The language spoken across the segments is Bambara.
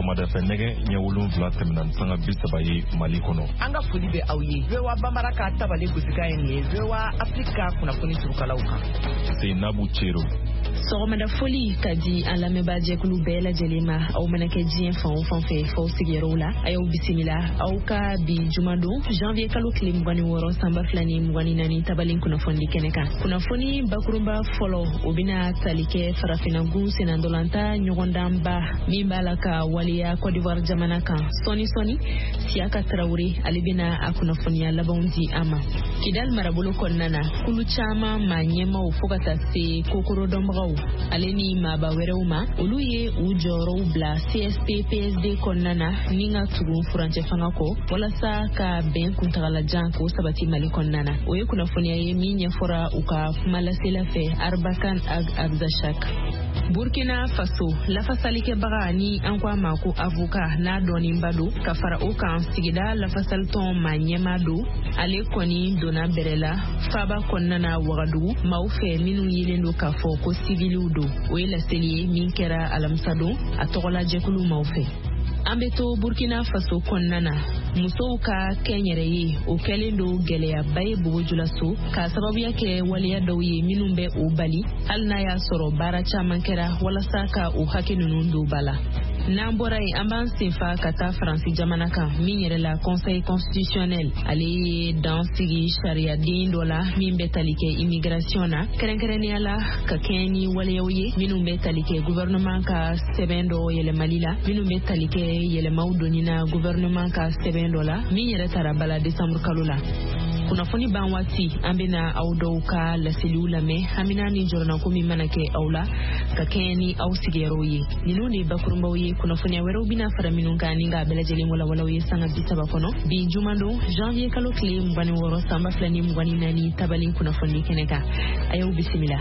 sɔgɔmada fɛ nɛgɛ ɲɛ 7 tɛmɛna sanga 30 ye Mali kɔnɔ. An ka foli bɛ aw ye. VOA Bambara ka tabali gosika ye nin ye. VOA Afrika kunnafoni surukalaw kan. Seinabu Cero. Sɔgɔmada foli ka di an lamɛnbaa jɛkulu bɛɛ lajɛlen ma. Aw mana kɛ diɲɛ fan o fan fɛ f'aw sigiyɔrɔw la. A y'aw bisimila. Aw ka bi jumadon janvier kalo tile 26 sanba 2024 tabali kunnafoni kɛnɛ kan. Kunnafoni bakurunba fɔlɔ o bɛna tali kɛ farafinnagun senandolanta ɲɔgɔndanba min b'a la ka waliya Côte d'Ivoire jamana kan. Sɔni Siaka Traoré ale bɛna a kunnafoniya labanw di an ma. Kidal marabolo kɔnɔna na kulu caman maa ɲɛmaw fo ka taa se kokoro dɔnbagaw ale ni maaba wɛrɛw ma olu ye u jɔyɔrɔw bila CSP PSD kɔnɔna na ni ka tugu furancɛ fanga kɔ walasa ka bɛn kuntagalajan k'o sabati Mali kɔnɔna na. O ye kunnafoniya ye min ɲɛfɔra u ka kuma lasela fɛ Arbakan Abzashak. Burkina Faso lafasalikɛbaga ni an ko a ma ko avocat n'a dɔɔninba don ka fara o kan sigida lafasalitɔn maa ɲɛma don ale kɔni donna bɛrɛ la faaba kɔnɔna na Wagadugu maaw fɛ minnu yelen don k'a fɔ ko siviliw don. O ye laseli ye min kɛra alamisa don a tɔgɔla jɛkulu maaw fɛ. An bɛ to Burkina Faso kɔnɔna na musow ka kɛnyɛrɛ ye o kɛlen don gɛlɛyaba ye Bogojulaso ka sababuya kɛ waleya dɔw ye minnu bɛ o bali hali n'a y'a sɔrɔ baara caman kɛra walasa ka o hakɛ ninnu don ba la. N'an bɔra yen an b'an senfa ka taa Faransi jamana kan min yɛrɛ la Conseil constitutionnel ale ye dan sigi sariyaden dɔ la min bɛ tali kɛ immigration na kɛrɛnkɛrɛnnenya la ka kɛɲɛ ni waleyaw ye minnu bɛ tali kɛ gouvernement ka sɛbɛn dɔ yɛlɛmali la minnu bɛ tali kɛ yɛlɛmaw donni na gouvernement ka sɛbɛn dɔ la min yɛrɛ tara bala décembre kalo la. Kunnafoni ban waati an bɛna aw dɔw ka laseliw lamɛn hamina ni jɔrɔnako min mana kɛ aw la ka kɛɲɛ ni aw sigiyɔrɔw ye. Ninnu de bakurunbaw ye kunnafoniya wɛrɛw bɛna fara minnu kan ni ka bɛɛ lajɛlen walawalaw ye sanga 30 kɔnɔ bi jumadon janvier kalo tile 26 sanba 2024 tabali kunnafoni kɛnɛ kan. A y'aw bisimila.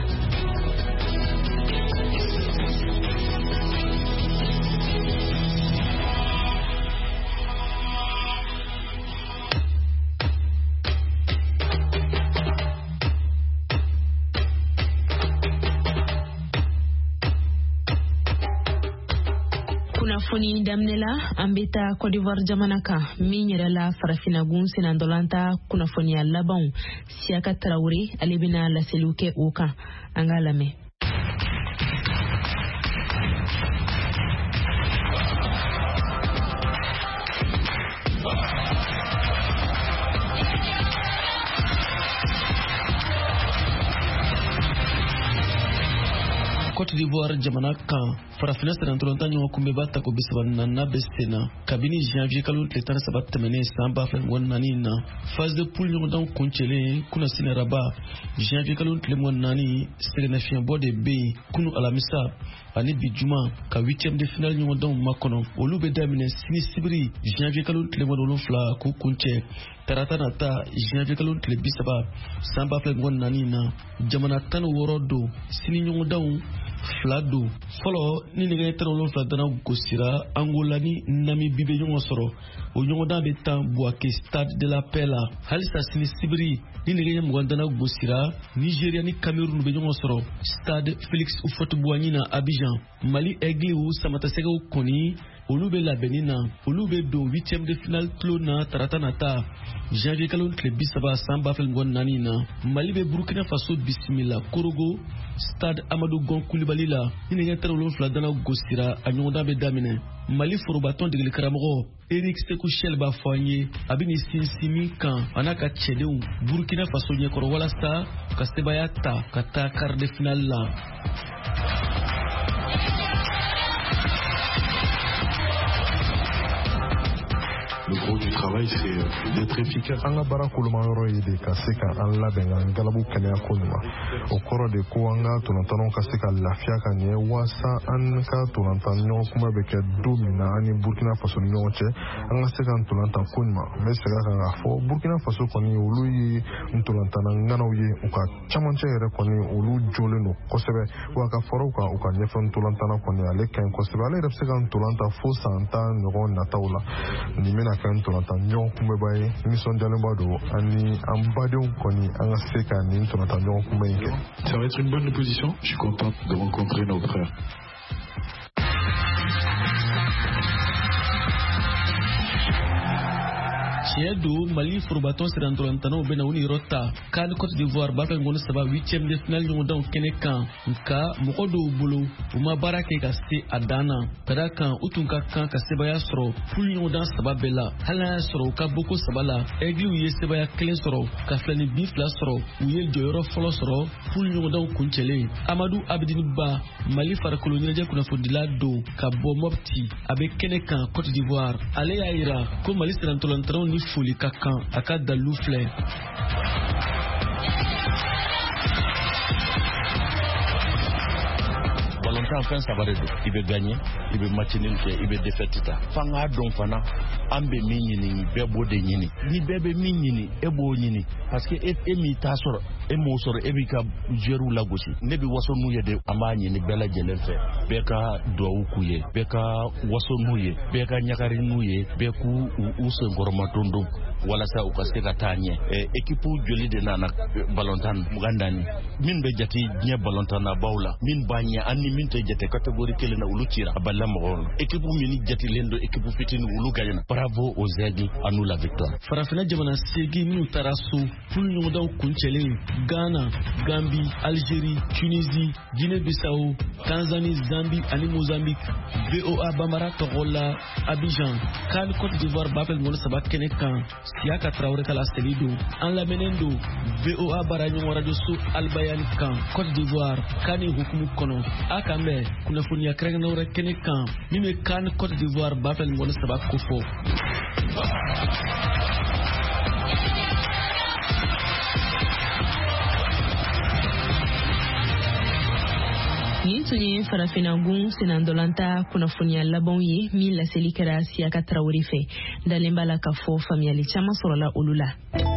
Kunnafoni daminɛ la an bɛ taa Côte d'Ivoire jamana kan min yɛrɛ la farafinnagun senandolanta kunnafoniya labanw Siaka Traoré ale bɛna laseliw kɛ o kan an k'a lamɛn. Côte d'Ivoire jamana kan farafina senandolanta ɲɔgɔn kunbɛba ta ko bisaba na bɛ senna kabini janvier kalo tile 13 tɛmɛnen san 2024 na phase de poule ɲɔgɔndan kuncɛlen kuna sinaraba janvier kalo tile 24 sɛgɛnnafiɲɛbɔ de bɛ yen kunu alamisa ani bi juma ka 8e de finale ɲɔgɔndanw makɔnɔ olu bɛ daminɛ sini sibiri janvier kalo tile 17 k'u kuncɛ tarata nata janvier kalo tile 30 san 2024 na jamana 16 don sini ɲɔgɔndanw fila don fɔlɔ ni nɛgɛ 17 dana gosira Angola ni Namibie bɛ ɲɔgɔn sɔrɔ o ɲɔgɔndan bɛ tan Bouaké Stade de la Paix la halisa sini sibiri ni nɛgɛ 20 dana gosira Nigeria ni Cameroun bɛ ɲɔgɔn sɔrɔ Stade Félix Houphouët-Boigny na Abidjan. Mali Aigle u samatasɛgɛw kɔni olu bɛ labɛnni na olu bɛ don 8e de finale kilo na tarata nata janvier kalo tile 30 san 2024 na Mali bɛ Burkina Faso bisimila Korogo Stade Amadou Gon Coulibaly la ni nɛgɛ 17 dana gosira a ɲɔgɔndan bɛ daminɛ. Mali forobatɔn degeli karamɔgɔ Eric Sekou Chel b'a fɔ an ye a bɛ nin sinsin min kan a n'a ka cɛdenw Burkina Faso ɲɛkɔrɔ walasa ka sebaya ta ka taa quart de finale la. Le gros du travail, c'est d'être efficace. An ka baara kolomayɔrɔ ye de ka se ka an labɛn ka galabu kɛnɛya ko ɲuman. O kɔrɔ de ko an ka ntolatanw ka se ka lafiya ka ɲɛ waasa an ka ntolantan ɲɔgɔn kuma bɛ kɛ don min na an ni Burkina Faso ni ɲɔgɔn cɛ an ka se ka ntolantan ko ɲuman. N bɛ segin a kan k'a fɔ Burkina Faso kɔni olu ye ntolantana ŋanaw ye u ka camancɛ yɛrɛ kɔni olu jɔlen don kosɛbɛ wa ka fara u kan u ka ɲɛfɛ ntolantana kɔni ale ka ɲi kosɛbɛ. Ale yɛrɛ bɛ se ka ntolantan fo san 10 ɲɔgɔn nataw la. Nin bɛna kɛ ntolantan ɲɔgɔn kunbɛba ye nisɔndiyalenba don ani an badenw kɔni an ka se ka nin ntolantan ɲɔgɔn kunbɛ in kɛ. Ça va être une bonne opposition. Je suis content de rencontrer nos frères. Siedo Mali Forbaton Serantolantano Benauni Rota kan Côte d'Ivoire ba fa ngona saba 8e de finale ñu don kenekan nka mokodo bulu uma barake ka se adana kadaka utunka kan ka sebaya soro pul ñu dan saba bela hala soro ka boko sabala egli wi sebaya kelen soro ka flani bifla soro uye joyoro folo soro pul ñu dan kunchele Amadou Abdini Ba Mali far kolonial je kuna fodila do ka bo mopti abe kenekan Côte d'Ivoire ale yaira ko Mali Serantolantano ni foli kakan aka dalu fleur Valentin fin ça va il veut gagner il veut match nul il veut défaite ta fanga don fana ambe minini bebo de nyini ni bebe minini ebo nyini parce que mi ta soro e mo soro e bi ka jeru lagosi ne bi waso nu yede amani ni bela jelen fe be ka do ukuye be ka waso nu ye be ka nyakari nu ye be ku usen gorma tondo wala sa u kaske ka tanye equipe joli de nana Valentin mugandani min be jati nya Valentin na bawla min banya anni min te jate catégorie kele na uluchira aballa mo équipe min jati lendo équipe fitini ulu gagna bravo aux aigles à nous la victoire farafina jamana segi min tarasu pul ñu daw kunchele Ghana Gambie Algérie Tunisie Guinée-Bissau Tanzanie Zambie ani Mozambique VOA Bambara Togola Abidjan kan Côte d'Ivoire babel mo sabak kenekan Siaka Traoré kala Selido en la menendo VOA Baranyo radio su Albayan kan Côte d'Ivoire kani hukumu kono akambe kuna funia krega na ure kenekan mime kan Côte d'Ivoire babel mo sabak kofo Yintunye farafina gun sinandolanta kuna funia labon ye mi la selikera Siaka Traoré fe dalemba la kafo familiali chama sorola ulula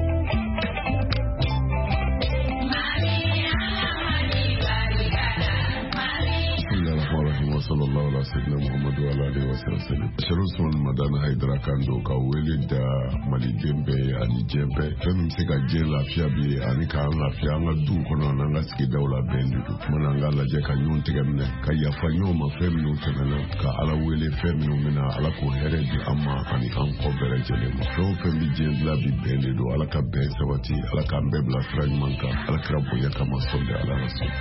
sallallahu alaihi wasallam Muhammadu alaihi wasallam Sharusman madana Haidara Kando ka wele da Mali Jembe ani Jembe fenum se ka je lafiya bi ani ka lafiya nga du kono na nga sigi dawla bendu mana nga la je ka nyun tigamne ka ya fanyo ma femnu tana ka ala wele femnu mina ala ko here di amma ani kan ko bere jele mo so fembi je la bi bendu ala ka be sawati ala ka mbebla frag manka ala krabo ya kama sonde ala rasul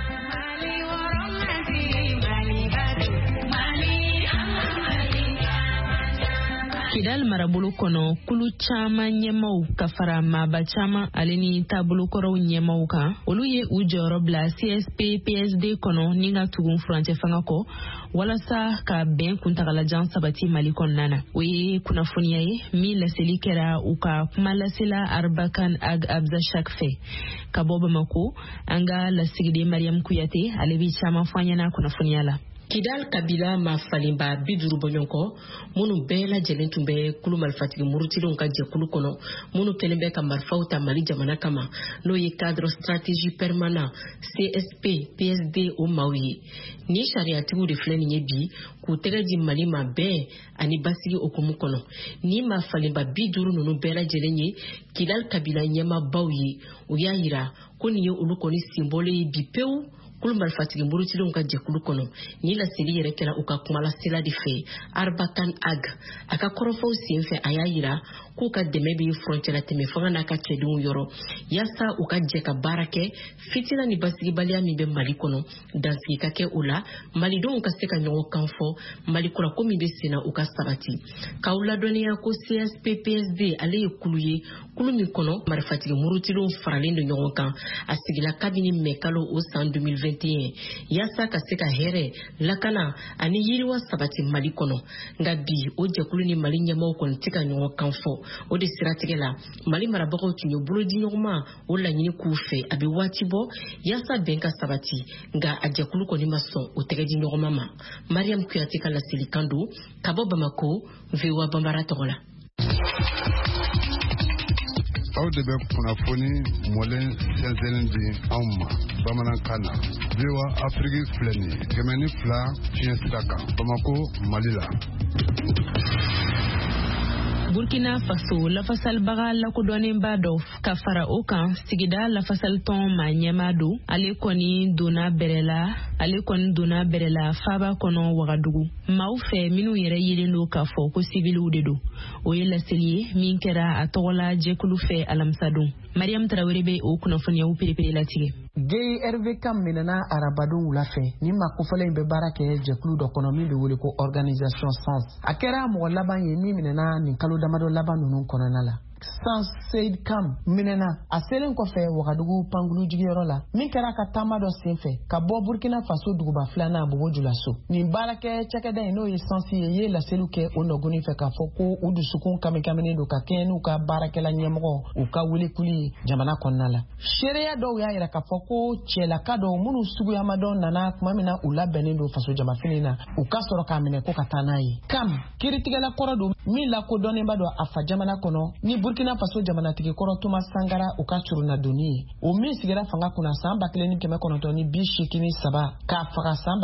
Kidal marabulu kono kulu chama nyemau kafara maba chama aleni tabulu koro nyemau ka olu ye ujoro bla CSP PSD kono ninga tugun frante fangako wala sa ka ben kuntakala jan sabati Mali konnana we kuna funia ye mi la selikera uka malasila arbakan ag abza shakfe kaboba mako anga la sigide Mariam Kuyate alebi chama fanyana kuna funia la Kidal Kabila ma falimba biduru bonyonko munu bela jelen tumbe kulu malfatigi murutilon ka jekulu kono munu kelembe ka marfauta Mali jamana kama no ye cadre stratégie permanent CSP PSD o mawi ni shariatigu de fleni nyebi ku tegaji Mali ma be ani basigi okumu kono ni ma falimba biduru nunu bela jelenye Kidal Kabila nyama bawi uyayira koni ye ulukoni simbole bipeu kulu malfatigi murutilon ka jekulu kono ni la seli yere kera uka kumala sila di fe arbakan ag aka korofo sinfe ayayira ku ka deme bi frontière teme fanga na ka cedun yoro yasa uka jeka barake fitina ni basigi balia mi be Mali kono dansi ka ke ula Mali don ka seka nyo kanfo Mali kura ko mi be sina uka sabati ka ula doni ya ko CSP PSD ale kuluye kulu mi kono marfatigi murutilon faralendo nyo kan asigila kabini mekalo au 2021 yasa ka seka here lakana ani yiriwa sabati Mali kono nga bi o jekulu ni Mali nyama ko ntika nyo kanfo o de siratigela Mali marabako kinyo bulo di nyoma o la nyini kufe abi watibo yasa benka sabati nga ajekulu ko ni maso o tege di nyoma mama Mariam Kuyate kala silikando kabo Bamako vewa Bambara Togola aw de bɛ kunnafoni mɔlen sɛnsɛnlen di anw ma bamanankan na VOA Afrique filɛ nin ye 102 fiɲɛ sira kan Bamako Mali la. Burkina Faso lafasal baga lakudonin bado kafara okan sigida lafasal ton ma nyamado ale koni dona berela ale kɔni donna bɛrɛla faaba kɔnɔ Wagadugu. Maaw fɛ minnu yɛrɛ yelen do k'a fɔ ko sibiliw de do. O ye laseli ye min kɛra a tɔgɔla jɛkulu fɛ alamisa don. Mariam Traoré bɛ o kunnafoniyaw perepere latigɛ. GRVK minɛna arabadon wula fɛ ni makofɔla in bɛ baara kɛ jɛkulu dɔ kɔnɔ min bɛ wele ko Organisation Sans. A kɛra mɔgɔ laban ye min minɛna nin kalo damadɔ laban ninnu kɔnɔna la. Sans Seyd Kam minɛna a selen kɔfɛ Wagadugu Pangulu jigiyɔrɔ la min kɛra ka taama dɔ senfɛ ka bɔ Burkina Faso duguba filanan Bobo Julaso. Nin baarakɛ cakɛda in n'o ye Sans ye laseliw kɛ o nɔgɔnin fɛ k'a fɔ ko u dusukun kamikaminen do ka kɛɲɛ n'u ka baarakɛla ɲɛmɔgɔ u ka welikuli jamana kɔnɔna la. Seereya dɔw y'a yira k'a fɔ ko cɛlaka dɔw minnu suguyama dɔw nana tuma min na u labɛnnen do faso jamafini na u ka sɔrɔ k'a minɛ ko ka taa n'a ye. Kam kiritigɛla kɔrɔ do min lakodɔnnenba do a fa jamana kɔnɔ ni Burkina Faso jamanatigi kɔrɔ Thomas Sankara u ka curuna doni ye. O min sigira fanga kunna san 1987 k'a faga san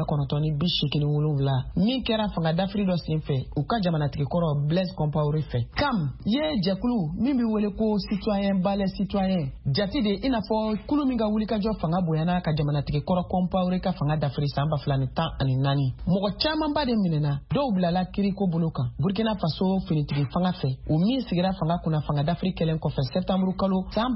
1987 min kɛra fanga dafiri dɔ senfɛ u ka jamanatigi kɔrɔ Blaise Compaoré fɛ. Kam ye jɛkulu min bɛ wele ko citoyen balais citoyen jati de i n'a fɔ kulu min ka wulikajɔ fanga bonyana ka jamanatigi kɔrɔ Compaoré ka fanga dafiri san 2014. Mɔgɔ camanba de minɛna dɔw bilala kiriko bolo kan Burkina Faso finitigi fanga fɛ o min sigira fanga kunna fanga d'Afrique kelen kɔfɛ septembre kalo san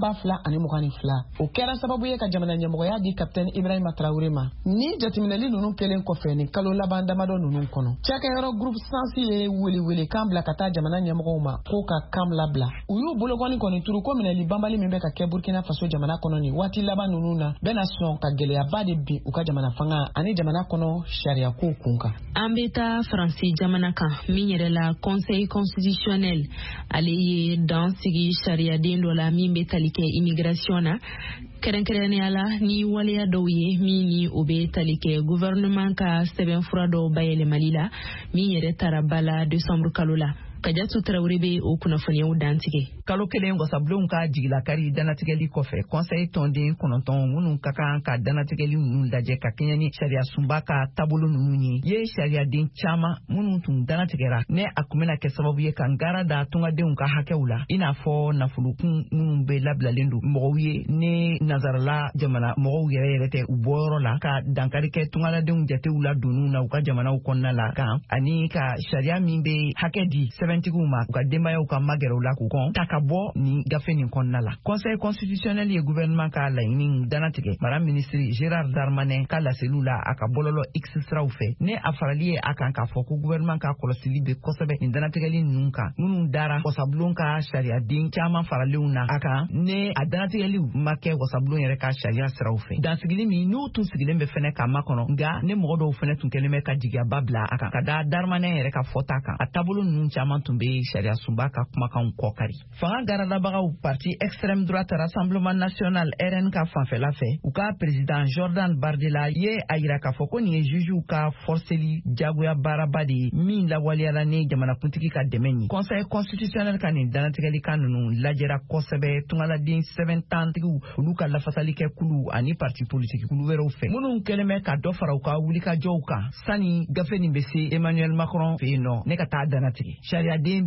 2022. O kɛra sababu ye ka jamana ɲɛmɔgɔya di capitaine Ibrahima Traoré ma. Ni jateminɛli ninnu kelen kɔfɛ ni kalo laban damadɔ ninnu kɔnɔ cakɛyɔrɔ groupe Sans ye wele kan bila ka taa jamana ɲɛmɔgɔw ma ko ka kam labila. U y'u bolokɔni kɔni turu ko minɛli banbali min bɛ ka kɛ Burkina Faso jamana kɔnɔ ni waati laban ninnu na bɛna sɔn ka gɛlɛyaba de bin u ka jamana fanga ani jamana kɔnɔ sariya ko kun kan. An bɛ taa Faransi jamana kan min yɛrɛ la Conseil constitutionnel ale ye dan sigi sariyaden dɔ la min bɛ tali kɛ immigration na kɛrɛnkɛrɛnnenya la ni waleya dɔw ye min ni o bɛ tali kɛ gouvernement ka sɛbɛnfura dɔw bayɛlɛmali la min yɛrɛ tara ba la décembre kalo la. Kajatu Traoré bɛ o kunnafoniyaw dantigɛ. Kalo kelen wasabulonw ka jigilakari danatigɛli kɔfɛ conseil tɔnden 9 minnu ka kan ka danatigɛli ninnu lajɛ ka kɛɲɛ ni sariya sunba ka taabolo ninnu ye sariyaden caman minnu tun danatigɛra ne a kun bɛna kɛ sababu ye ka ngara da tungadenw ka hakɛw la i n'a fɔ nafolokun minnu bɛ labilalen don mɔgɔw ye ne nazarala jamana mɔgɔw yɛrɛ tɛ u bɔyɔrɔ la ka dankari kɛ tungaladenw jatew la donu na u ka jamanaw kɔnɔna la kan ani ka sariya min bɛ hakɛ di sɛbɛntigiw ma u ka denbayaw ka magɛrɛw la k'u kɔn ta ka bɔ ni gafe nin kɔnɔna la. Conseil constitutionnel ye gouvernement ka laɲini danatigɛ mara ministre Gérard Darmanin ka laseliw la a ka bɔlɔlɔ X siraw fɛ ne a farali ye a kan k'a fɔ ko gouvernement ka kɔlɔsili bɛ kosɛbɛ nin danatigɛli ninnu kan minnu dara wasabulon ka sariyaden caman faralenw na a kan ne a danatigɛliw ma kɛ wasabulon yɛrɛ ka sariya siraw fɛ. Dansigili min n'u tun sigilen bɛ fɛnɛ k'a makɔnɔ nka ne mɔgɔ dɔw fɛnɛ tun kɛlen bɛ ka jigiyaba bila a kan ka da Darmanin yɛrɛ ka fɔta kan a taabolo ninnu caman tun bɛ sariya sunba ka kumakanw kɔkari. Fanga garadabagaw parti extrême droite Rassemblement National RN ka fanfɛla fɛ u ka président Jordan Bardella ye a yira k'a fɔ ko nin ye jujuw ka forceli jagoya baaraba de ye min lawaleyala ni jamanakuntigi ka dɛmɛ ye. Conseil constitutionnel ka nin danatigɛli kan ninnu lajɛra kosɛbɛ tungaladen sɛbɛn tantigiw olu ka lafasali kɛ kulu ani parti politique kulu wɛrɛw fɛ minnu kɛlen bɛ ka dɔ fara u ka wulikajɔw kan sani gafe nin bɛ se Emmanuel Macron fɛ yen nɔ ne ka taa danatigɛ. Sariyaden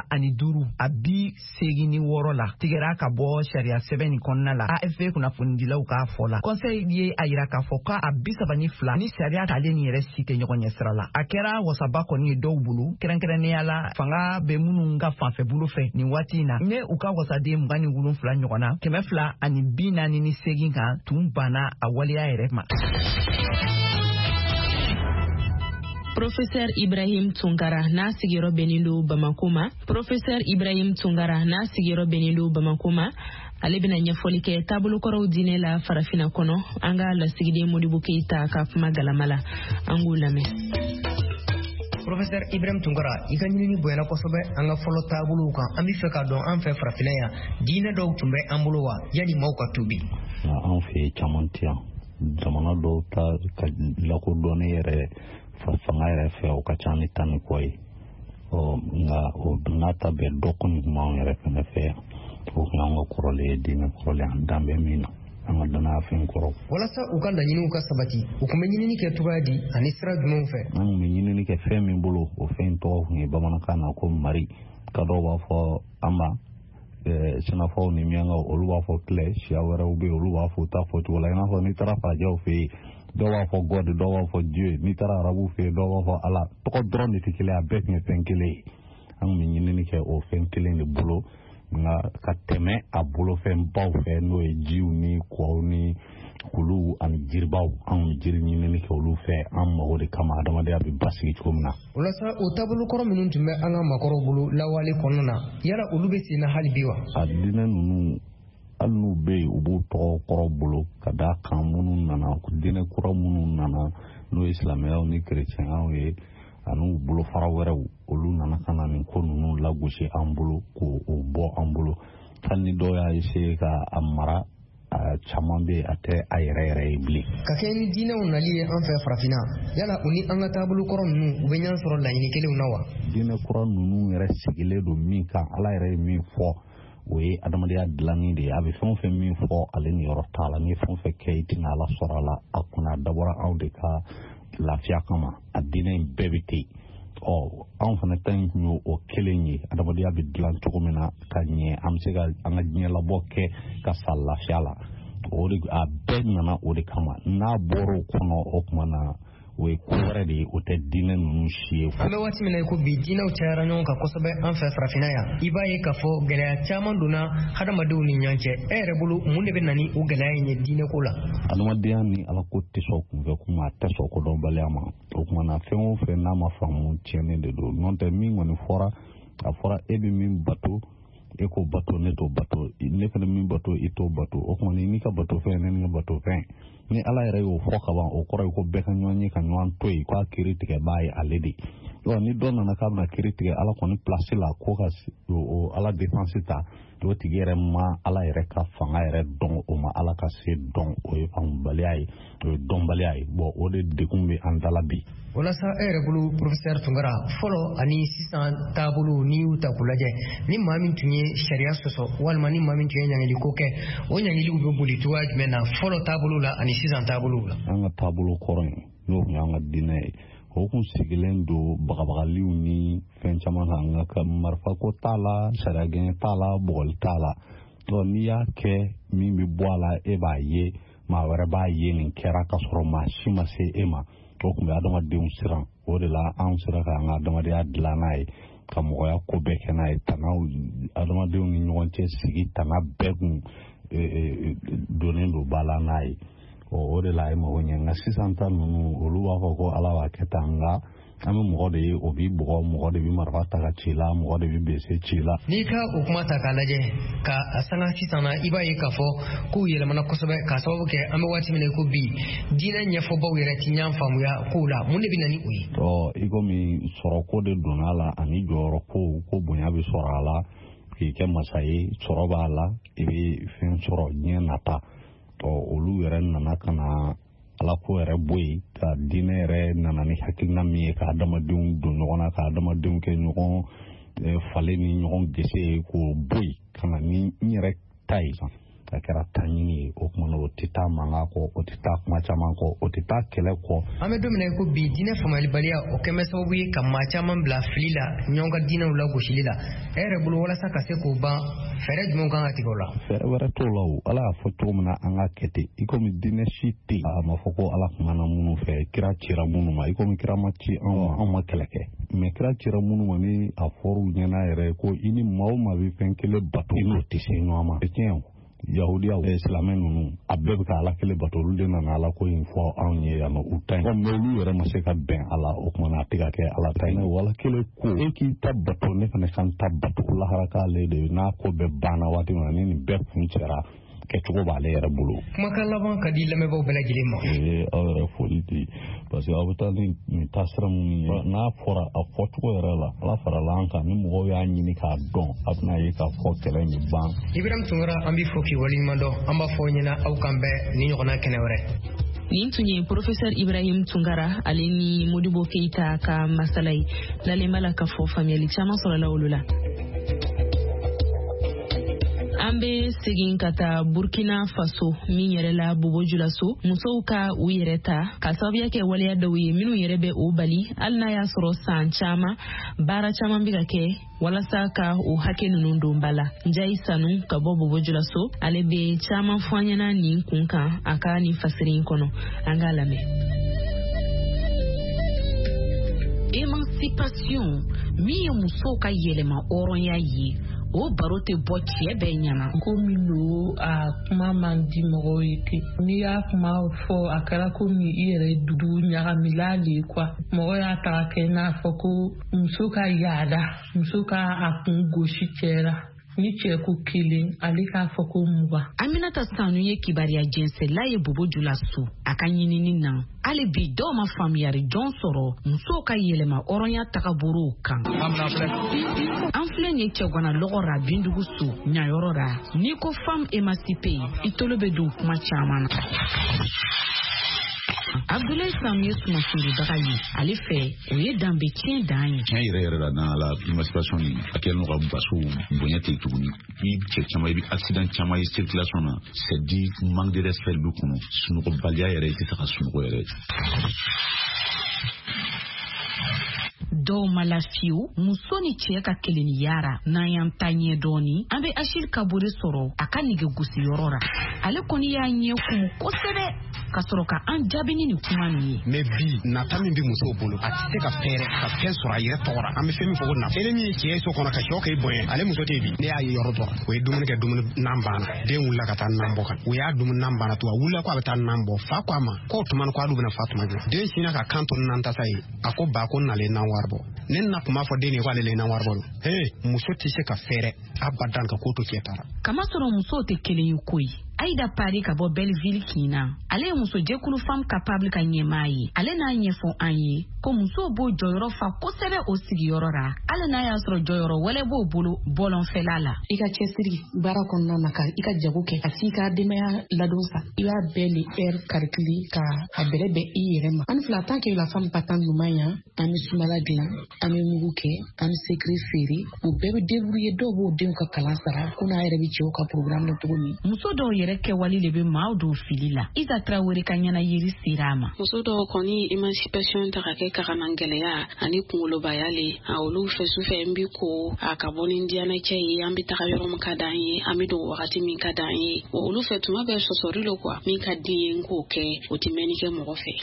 35 a 86 la tigɛra ka bɔ sariya sɛbɛn nin kɔnɔna la AFP kunnafonidilaw k'a fɔ la. Conseil ye a yira k'a fɔ k'a 32 ni sariya t'ale ni yɛrɛ si tɛ ɲɔgɔn ɲɛ sira la. A kɛra wasaba kɔni ye dɔw bolo kɛrɛnkɛrɛnnenya la fanga bɛ minnu ka fanfɛ bolo fɛ nin waati in na ne u ka wasaden 27 ɲɔgɔn na 248 kan tun banna a waleya yɛrɛ ma. Professeur Ibrahim Tunkara n'a sigiyɔrɔ bɛnnen do Bamako ma. Professeur Ibrahim Tunkara n'a sigiyɔrɔ bɛnnen do Bamako ma. Ale bɛna ɲɛfɔli kɛ taabolonkɔrɔw diinɛ la farafina kɔnɔ an ka lasigiden Modibo Keita ka kuma galama la an k'u lamɛn. Professeur Ibrahim Tunkara i ka ɲinini bonyana kosɛbɛ an ka fɔlɔ taabolow kan an bɛ fɛ k'a dɔn an fɛ farafina yan diinɛ dɔw tun bɛ an bolo wa yani maaw ka tubi. An fɛ caman tɛ yan jamana dɔw ta ka lakodɔnni yɛrɛ fanga yɛrɛ fɛ o ka ca ni tan ni kɔ ye nka o n'a ta bɛɛ dɔ kɔni tun b'anw yɛrɛ fɛnɛ fɛ yan o kun y'an ka kɔrɔlen ye diinɛ kɔrɔlen an dan bɛ min na an ka danaya fɛn kɔrɔ. Walasa u ka laɲiniw ka sabati u kun bɛ ɲinini kɛ cogoya di ani sira jumɛnw fɛ. An kun bɛ ɲinini kɛ fɛn min bolo o fɛn tɔgɔ kun ye bamanankan na ko mari ka dɔw b'a fɔ an ma sɛnɛfɔw ni miyankaw olu b'a fɔ filɛ siya wɛrɛw bɛ yen olu b'a fɔ u t'a fɔ cogo la i n'a fɔ n'i taara farajɛw fɛ yen dɔw b'a fɔ God, dɔw b'a fɔ Dieu, n'i taara arabu fɛ dɔw b'a fɔ Allah. Tɔgɔ dɔrɔn de tɛ kelen, a bɛɛ tun ye fɛn kelen ye. An kun bɛ ɲinini kɛ o fɛn kelen de bolo, nka ka tɛmɛ a bolofɛn baw fɛ n'o ye jiw ni kɔw ni kulu ani jiribaw. An kun bɛ jiri ɲinini kɛ olu fɛ, an mago de kama adamadenya bɛ basigi cogo min na. O la sa o taabolo kɔrɔ minnu tun bɛ an ka maakɔrɔw bolo lawale kɔnɔna na, yala olu bɛ sen na hali bi wa? A diinɛ ninnu hali n'u bɛ yen u b'u tɔgɔ kɔrɔ bolo ka d'a kan minnu nana diinɛ kura minnu nana n'o ye silamɛyaw ni kerecɛnyaw ye ani bolofara wɛrɛw, olu nana ka na nin ko ninnu lagosi an bolo k'o bɔ an bolo. Hali ni dɔw y'a essayer ka a mara, caman bɛ a tɛ a yɛrɛ ye bilen. Ka kɛ ni diinɛw nali ye an fɛ farafinna, yala u ni an ka taabolo kɔrɔ ninnu u bɛ ɲɔgɔn sɔrɔ laɲini kelenw na wa? Diinɛ kura ninnu yɛrɛ sigilen don min kan, Ala yɛrɛ ye min fɔ, o ye adamadenya dilanni de ye. A bɛ fɛn o fɛn min fɔ ale niyɔrɔ t'a la, ni fɛn o fɛn kɛ i tɛna Ala sɔrɔ a la. A kunna dabɔra aw de ka lafiya kama, a diinɛ in bɛɛ bɛ ten. Anw fana ta in tun ye o kelen ye, adamadenya bɛ dilan cogo min na ka ɲɛ, an bɛ se ka an ka diɲɛ labɔ kɛ ka sa lafiya la. O de a bɛɛ nana o de kama. N'a bɔra o kɔnɔ o tuma na o ye ko wɛrɛ de ye, o tɛ diinɛ ninnu si ye. An bɛ waati min na i ko bi diinɛw cayara ɲɔgɔn kan kosɛbɛ an fɛ farafinna yan, i b'a ye k'a fɔ gɛlɛya caman donna hadamadenw ni ɲɔgɔn cɛ. E yɛrɛ bolo mun de bɛ na ni o gɛlɛya in ye diinɛ ko la? Adamadenya ni Ala ko tɛ sɔn kunfɛ kuma, a tɛ sɔn kodɔnbaliya ma. O tuma na fɛn o fɛn n'a ma faamu tiɲɛnen de don. N'o tɛ min kɔni fɔra, a fɔra e bɛ min bato, e ko bato ne t'o bato, ne fana min bato i t'o bato. O tuma n'i ka bato fɛn ne ka bato fɛn, ni Ala yɛrɛ y'o fɔ ka ban, o kɔrɔ ye ko bɛɛ ka ɲɔgɔn ye ka ɲɔgɔn to yen, k'a kiiri tigɛ b'a ye ale de. Ni dɔ nana k'a bɛna kiiri tigɛ Ala kɔni place la ko ka Ala défense ta, o tigi yɛrɛ ma Ala yɛrɛ ka fanga yɛrɛ dɔn, o ma Ala ka se dɔn, o ye faamubaliya ye, o ye dɔnbaliya ye. O de degun bɛ an dala bi. Walasa e yɛrɛ bolo Professeur Tunkara, fɔlɔ ani sisan taabolo n'i y'u ta k'u lajɛ, ni maa min tun ye sariya sɔsɔ walima ni maa min tun ye ɲaŋili ko kɛ, o ɲaŋiliw bɛ boli cogoya jumɛn na fɔlɔ taabolo la ani sisan taabolo la? An ka taabolo kɔrɔ in n'o tun y'an ka diinɛ ye, o kun sigilen don bagabagaliw ni fɛn caman kan, nka marifa ko t'a la, sariya gɛɲɛ t'a la, bɔgɔli t'a la. N'i y'a kɛ min bɛ bɔ a la e b'a ye, maa wɛrɛ b'a ye nin kɛra ka sɔrɔ maa si ma se e ma. O tun bɛ adamadenw siran, o de la an sera k'an ka adamadenya dilan n'a ye, ka mɔgɔya ko bɛɛ kɛ n'a ye. Tanaw adamadenw ni ɲɔgɔn cɛ sigi, tana bɛɛ kun donnen don ba la n'a ye. O de la a ye mago ɲɛ. Nka sisan ta ninnu olu b'a fɔ ko Ala b'a kɛ tan, nka an bɛ mɔgɔ de ye o b'i bugɔ, mɔgɔ de bɛ marifa ta ka ci la, mɔgɔ de bɛ bese ci la. N'i ka o kuma ta k'a lajɛ ka a sanga sisan na, i b'a ye k'a fɔ kow yɛlɛmana kosɛbɛ, k'a sababu kɛ an bɛ waati min na i ko bi diinɛ ɲɛfɔbaw yɛrɛ ti ɲɔgɔn faamuya kow la, mun de bɛ na ni o ye? I komi sɔrɔko de donna a la ani jɔyɔrɔ ko bonya bɛ sɔrɔ a la, k'i kɛ masa ye, sɔrɔ b'a la, i bɛ fɛn sɔrɔ diɲɛ nata. Olu yɛrɛ nana ka na Ala ko yɛrɛ bɔ yen, ka diinɛ yɛrɛ nana ni hakilina min ye, ka adamadenw don ɲɔgɔn na, ka adamadenw kɛ ɲɔgɔn falen ni ɲɔgɔn gese k'o bɔ yen, ka na ni n yɛrɛ ta ye, a kɛra taɲini ye. O kumana o tɛ taa mankan kɔ, o tɛ taa kuma caman kɔ, o tɛ taa kɛlɛ kɔ. An bɛ don min na i ko bi diinɛ faamuялibaliya o kɛn bɛ sababu ye ka maa caman bila fili la ɲɔgɔn ka diinɛw lagosili la. E yɛrɛ bolo walasa ka se k'o ban, fɛɛrɛ jumɛn kan ka tigɛ o la? Fɛɛrɛ wɛrɛ t'o la o. Ala y'a fɔ cogo min na an ka kɛ ten. I komi diinɛ si tɛ yen, a ma fɔ ko Ala kumana minnu fɛ, kira cira minnu ma. I komi kira ma ci anw ma kɛlɛ kɛ. Mais kira cira minnu ma ni a fɔr'u ɲɛna yɛrɛ ko i ni maa o maa bɛ fɛn kelen bato, i n'o tɛ se ɲɔgɔn ma. Tiɲɛ o. Yahudiya silamɛ ninnu a bɛɛ bɛ ka Ala kelen bato, olu de nana Ala ko in fɔ anw ye yan nɔ u ta yen. Mais olu yɛrɛ ma se ka bɛn a la, o kumana a tɛ ka kɛ Ala ta yen. Ala kelen ko e k'i ta bato, ne fana kan ta bato, lahara k'ale de n'a ko bɛɛ banna waati min na ni nin bɛɛ kun cɛra, kɛcogo b'ale yɛrɛ bolo. Kumakan laban ka di lamɛnbaaw bɛɛ lajɛlen ma. Aw yɛrɛ foli di, parce que aw bɛ taa ni taasira minnu ye, n'a fɔra a fɔcogo yɛrɛ la, Ala farala an kan, ni mɔgɔw y'a ɲini k'a dɔn, a bɛna ye k'a fɔ kɛlɛ in bɛ ban. Ibrahim Tunkara, an b'i fɔ k'i waleɲuman dɔn, an b'a fɔ ɲɛna aw kan bɛɛ ni ɲɔgɔnna kɛnɛ wɛrɛ. Nin tun ye Professeur Ibrahim Tunkara ale ni Modibo Keita ka masala ye, lalen b'a la k'a fɔ faamuyali caman sɔrɔla olu la. An an bɛ segin ka taa Burkina Faso min yɛrɛ la Bobo Julaso musow ka u yɛrɛ ta ka sababuya kɛ waleya dɔw ye minnu yɛrɛ bɛ o bali hali n'a y'a sɔrɔ san caman baara caman bɛ ka kɛ walasa ka o hakɛ ninnu don ba la. Njayi Sanu ka bɔ Bobo Julaso ale bɛ caman fɔ an ɲɛna nin kun kan a ka nin fasiri in kɔnɔ. An k'a lamɛn. Émancipation min ye musow ka yɛlɛma hɔrɔnya ye o baro tɛ bɔ cɛ bɛɛ ɲɛna. Komi lo a kuma man di mɔgɔw ye ten. N'i y'a kuma fɔ a kɛra komi i yɛrɛ dugu ɲagamila le quoi. Mɔgɔ y'a ta kɛ n'a fɔ ko muso ka yaada, muso ka a kun gosi cɛra. Ni cɛ ko kelen ale k'a fɔ ko mugan. Aminata Sanu ye kibaruya jɛnsɛnla ye Bobo Julaso a ka ɲinini na. Hali bi dɔw ma faamuyali jɔn sɔrɔ musow ka yɛlɛma hɔrɔnya tagabolow kan. An filɛ nin cɛ gana lɔgɔ ra Bindugu so ɲayɔrɔ ra. N'i ko femme émancipée i tolo bɛ don kuma caman na. Abdoulaye Sam ye sumasundibaga ye ale fɛ o ye danbe tiɲɛ dan ye. Tiɲɛ yɛrɛ la n'a la émancipation ni a kɛlen no ka baso bonya tɛ tuguni i cɛ caman i bɛ accident caman ye circulation na c'est dit manque de respect du kɔnɔ sunɔgɔbaliya yɛrɛ i tɛ se ka sunɔgɔ yɛrɛ. Dɔw ma lafiyewu muso ni cɛ ka kelenniyara n'an y'an ta ɲɛ dɔɔni an bɛ Achille Kabore sɔrɔ a ka nɛgɛgosiyɔrɔ ra ale kɔni y'a ɲɛ kumu kosɛbɛ ka sɔrɔ ka an jaabi ni kuma nin ye. Mais bi nata min bɛ musow bolo a tɛ se ka fɛɛrɛ ka fɛn sɔrɔ a yɛrɛ tɔgɔ la an bɛ fɛn min fɔ ko nafa feere min ye cɛ so kɔnɔ ka sɔ kɛ bonya ale muso tɛ bi ne y'a ye yɔrɔ dɔ o ye dumuni kɛ dumuni nan banna den wulila ka taa nan bɔ kan o y'a dumuni nan banna to a wulila ko a bɛ taa nan bɔ fa ko a ma ko tuma ko a dun bɛna fa tuma jɔ den sinna ka kan to nan tasa ye a ko ba ko nale nan wari bɔ ne na kuma fɔ den ye ko ale le nan wari bɔ muso tɛ se ka fɛɛrɛ abadan ka ko to cɛ taara. Kamasɔrɔ musow tɛ kelen ye koyi. Aïda Pari ka bɔ Belleville Kina ale ye muso jɛkulu femme capable ka ɲɛmaa ye ale n'a ɲɛfɔ an ye ko musow b'o jɔyɔrɔ fa kosɛbɛ o sigiyɔrɔ ra hali n'a y'a sɔrɔ jɔyɔrɔ wɛrɛ b'o bolo bɔlɔnfɛla la. I ka cɛsiri baara kɔnɔna na ka i ka jago kɛ ka t'i ka denbaya ladon sa i b'a bɛɛ le heure calcule ka a bɛrɛ bɛn i yɛrɛ ma. An fila tant que la femme patant ɲuman ya an bɛ sumala dilan an bɛ mugu kɛ an bɛ secret feere o bɛɛ bɛ débrouiller dɔw b'o denw ka kalan sara ko n'a yɛrɛ bɛ cɛw ka programme la cogo min. Muso dɔw yɛrɛ kɛwale de bɛ maaw don fili la. Isa Traoré ka ɲɛna yiri sera a ma. Muso dɔw kɔni émancipation ta ka kɛ kaganangɛlɛya ani kunkolobaya le a olu fɛ sufɛ n bi ko a ka bɔ ni diyanacɛ ye an bɛ taga yɔrɔ min ka d'an ye an bɛ don wagati min ka d'an ye olu fɛ tuma bɛɛ sɔsɔri le quoi min ka di ye n k'o kɛ o tɛ mɛnni kɛ mɔgɔ fɛ.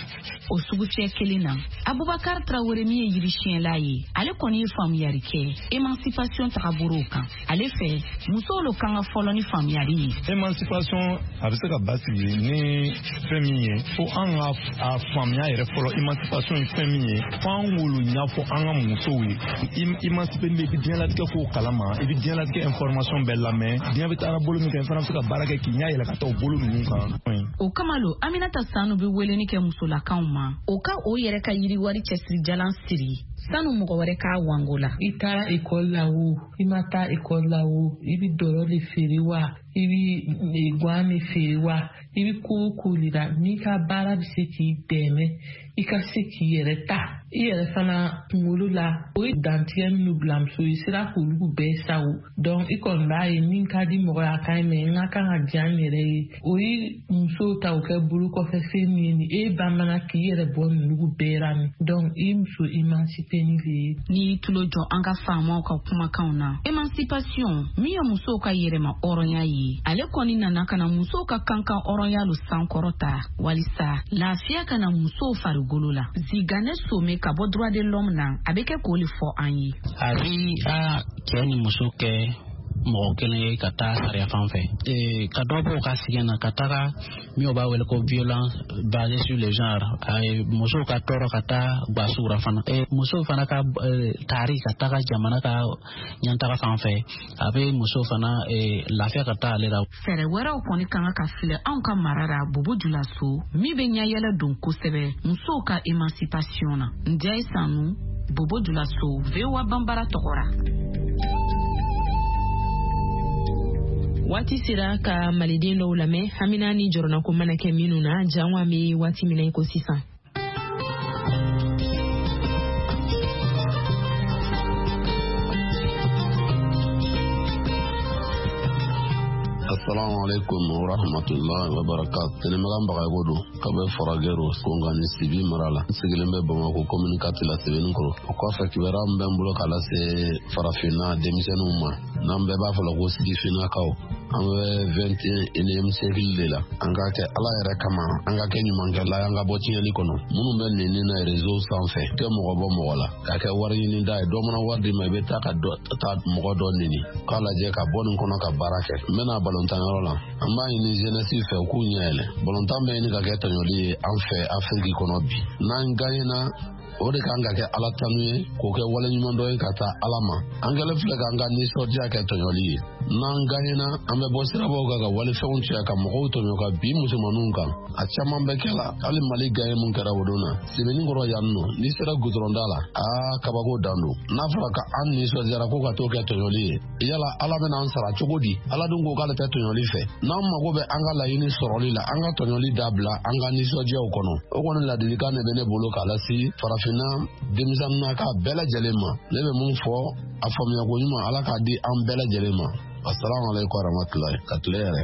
O sugu fiyɛ kelen na Abubakar Traoré min ye yiri siɲɛla ye ale kɔni ye faamuyali kɛ émancipation tagabolow kan ale fɛ musow lo kan ka fɔlɔ ni faamuyali ye. Émancipation a bɛ se ka basigi ni fɛn min ye fo an ka a faamuya yɛrɛ fɔlɔ émancipation ye fɛn min ye fo an k'olu ɲɛfɔ an ka musow ye émancipé i bɛ diɲɛlatigɛ k'o kalama i bɛ diɲɛlatigɛ information bɛɛ lamɛn diɲɛ bɛ taa bolo min kɛ i fana bɛ se ka baara kɛ k'i ɲɛ yɛlɛ ka taa o bolo ninnu kan. O kama lo Aminata Sanu bɛ weleni kɛ musolakaw ma o ka o yɛrɛ ka yiriwari cɛsiri jalan siri sanu mɔgɔ wɛrɛ k'a wango la. I taara école la o i ma taa école la o i bɛ dɔlɔ de feere wa i bɛ guan de feere wa i bɛ ko o ko de la n'i ka baara bɛ se k'i dɛmɛ i ka se k'i yɛrɛ ta i yɛrɛ fana kunkolo la o ye dantigɛ minnu bila muso ye sira k'olu bɛɛ sa o donc i kɔni b'a ye min ka di mɔgɔ ye a ka ɲi mɛ n ka kan ka diya n yɛrɛ ye o ye muso ta o kɛ bolo kɔfɛ fɛn min ye nin e bamana k'i yɛrɛ bɔ nugu bɛɛ ra ni donc i muso émancipé ni le ye. N'i tulo jɔ an ka faamaw ka kumakanw na émancipation min ye musow ka yɛrɛma hɔrɔnya ye ale kɔni nana ka na musow ka kankan hɔrɔnya lo sankɔrɔta walisa lafiya ka na musow farigolo la. Zigane Some ka bɔ droit de l'homme na a bɛ kɛ k'o le fɔ an ye. A bi cɛ ni muso kɛ mɔgɔ kelen ye ka taa sariya fan fɛ ka dɔ bɔ ka sɛgɛn na ka taga min b'a wele ko violence basée sur le genre musow ka tɔɔrɔ ka taa gwasura fana musow fana ka taari ka taga jamana ka ɲɛtaga fan fɛ a bɛ musow fana lafiya ka taa ale la. Fɛɛrɛ wɛrɛw kɔni kan ka filɛ anw ka mara la Bobo Julaso min bɛ ɲɛyɛlɛ don kosɛbɛ musow ka émancipation na. Njayi Sanu, Bobo Julaso, VOA Bambara tɔgɔra. Waati sera ka maliden dɔw lamɛn Hamina ni jɔrɔna ko mana kɛ minnu na janwa bɛ waati min na ko sisan. Assalamu alaikum wa rahmatullahi wa barakatuh. Tene magan baga godo kabe foragero kongani sibi marala. Sigilembe Bamako communicate la seben ko. Ko fa kibara mbembulo kala se farafina demisenuma. Nambe ba fa lo sidi fina kaw. Amwe 21e siècle de la. Anga ke ala yere kama anga ke nyumanga la anga boti yeli kono. Munu ben ni na réseau sans fait. Ke mo go mo wala. Ka ke wari ni dai do mona wardi me beta ka do ta mo go do ni. Kala je ka bon kono ka barake. Mena balontanrola. Amba ni jeunesse fe ku nyele. Bolontambe ni ka ke tanyoli en fait Afrique kono bi. Nan gayena o de kan ka kɛ ala tanu ye k'o kɛ wale ɲuman dɔ ye ka taa ala ma an kɛlen filɛ k'an ka nisɔndiya kɛ tɔɲɔli ye n'an gaɲɛna an bɛ bɔ sirabaw kan ka walifɛnw cɛ ka mɔgɔw tɔɲɔ ka bi musomaninw kan a caman bɛ kɛla hali mali gaɲɛ mun kɛra o don na sɛbɛnni kɔrɔ yan nɔ n'i sera gudɔrɔnda la kabako dan don n'a fɔra ka an nisɔndiyara ko ka t'o kɛ tɔɲɔli ye yala ala bɛna an sara cogo di ala dun ko k'ale tɛ tɔɲɔli fɛ n'an mago bɛ an ka laɲini sɔrɔli la an ka tɔɲɔli dabila an ka nisɔndiyaw kɔnɔ o kɔni ladilikan de bɛ ne bolo k'a lasi farafinna denmisɛnninna k'a bɛɛ lajɛlen ma ne bɛ mun fɔ a faamuyako ɲuman ala k'a di an bɛɛ lajɛlen ma assalamu alaikum warahmatullahi ka tile yɛrɛ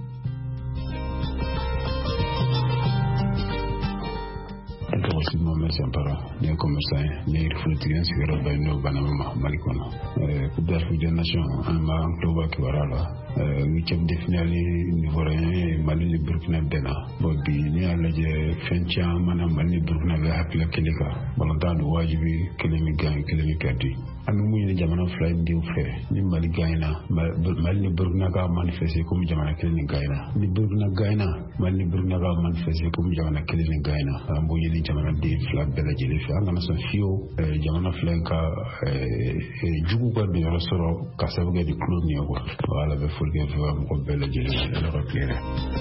Mohamed Sampara, ni commerçant, ni reflétien sur le bain Banama, Malikono. Coupe d'Afrique des Nations, un marang club qui va là. 8e de finale niveau rien Mali Burkina Bena. Bobby ni alaje Fencha mana Mali Burkina Bena hakila kelika. Balantano wajibi kelemi gang kelemi kadi. Anu mwenye jamana fly ndi ufe. Ni Mali gaina. Mali Burkina ka manifeste comme jamana kelemi gaina. Ni Burkina gaina. Mali Burkina ka manifeste comme jamana kelemi gaina. Amboye ni jamana di flag bela jeli fi angana so fio jamana flanka jugu ko bi rasoro kasabuge di club ni ko wala be fulge fi am ko bela jeli la replere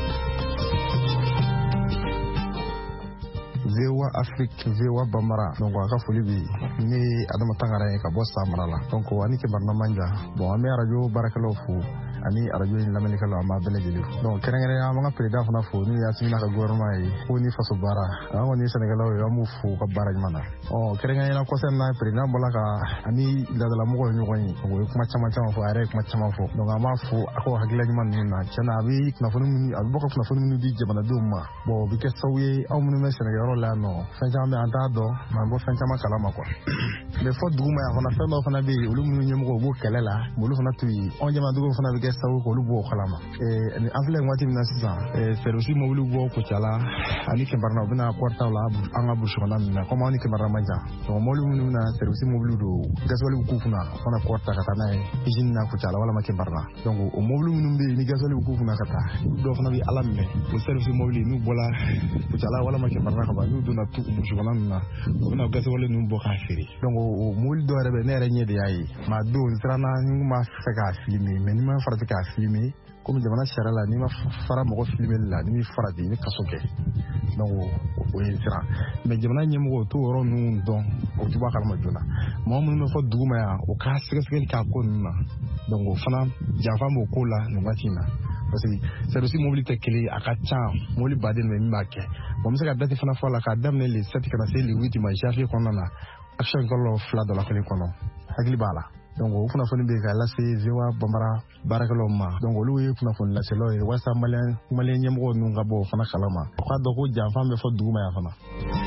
Vewa Afrique Vewa Bamara donc aka foli bi ni adama tangara ka bo samara la donc wani ke barna manja bon ame radio barakalo fu ani radio ni lameli kala ma bele jeli donc kerengere ya manga président fana fu ni ya simina ka gouvernement yi ko ni faso bara awo ni Senegal yo mu fu ka bara mana kerengere na ko sen na président bola ka ani la mo ko nyoko ni ko kuma chama fu are kuma chama fu donc ama fu ako hagila ni man na chana abi na fu ni abi boko na fu ni di jabana duma bo bi ke sawi aw mu ne Senegal la no fenjama anta do man bo fenjama kala mako le fo duguma ya fana fema fana bi ulu mu nyemo bo kelela bolu fana tuyi on jama dugo fana bi sawu ko lu bo kala ma en afle ngwati na sisa ferusi mo lu bo ko chala ani ke barna bina porta la anga bu shona na ko mani ke barna manja to mo lu mu na ferusi mo lu do gasoli ku funa fana porta kata na ijin na ko chala wala ma ke barna donc o mo lu mu bi ni gasoli ku funa kata do fana bi alamme o ferusi mo lu nu bola ko chala wala ma ke barna ka ba nu do na tu bu shona na na gasoli nu bo ka feri donc o mo lu do rebe ne re nyede yayi ma do strana ni ma feka filmi mais ni ma farati ka filmer comme jamana sharala ni ma fara mo filmer la ni farati ni kasoke donc o yira mais jamana nyemo to ro nu don o tuba kala ma jona mo mo fo duguma ya o ka sege ka ko na donc fana jafa mo ko la no matina parce que c'est aussi mobilité clé akacha moli baden me mbake mo mse ka date fana fo la ka damne le 7 kana c'est le 8 ma jafi kono na action kolo fla de la kono agli bala donc o funa foni be ka lase Vewa Bambara barakalo ma donc olu ye funa foni lase lo e wasa malen nyemgo nu ngabo fana kalama ko do ko jafa me fo duguma ya fana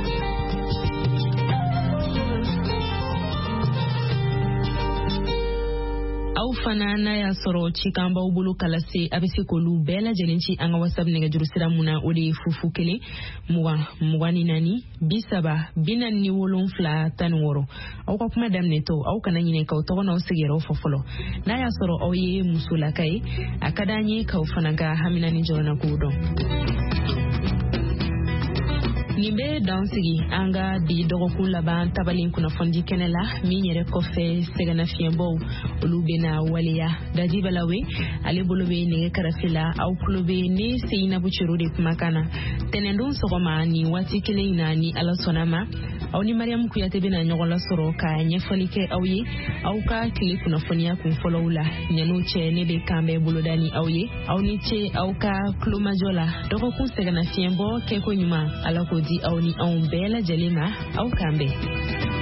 fana na ya soro cikamba ubulu kalase abese kolu bela jelenci anga wasab nega juru sira muna ode fufu kele muwani nani bisaba binani wolon fla tan woro aw ko kuma damne to aw kana nyine kaw to na usigero fofolo na ya soro aw ye musula kai akadanyi kaw fana ga hamina ni jorona kudo Nimbe dansigi anga bi dogoku laban tabalin kuna fondi kenela mi nyere kofe segana fiembo olubena waliya daji balawe ale bolobe ne karafila au kulobe ne seina buchiro de kumakana tenendon sogoma ni wati kele inani ala sonama au ni Mariam kuyate bena nyogola soro ka nyefalike auye au ka kile kuna fonia kun folowla nyano che ne be kambe bolodani auye au ni che au ka klumajola dogoku segana fiembo keko nyuma ala ko di au ni on bela jalema au kambe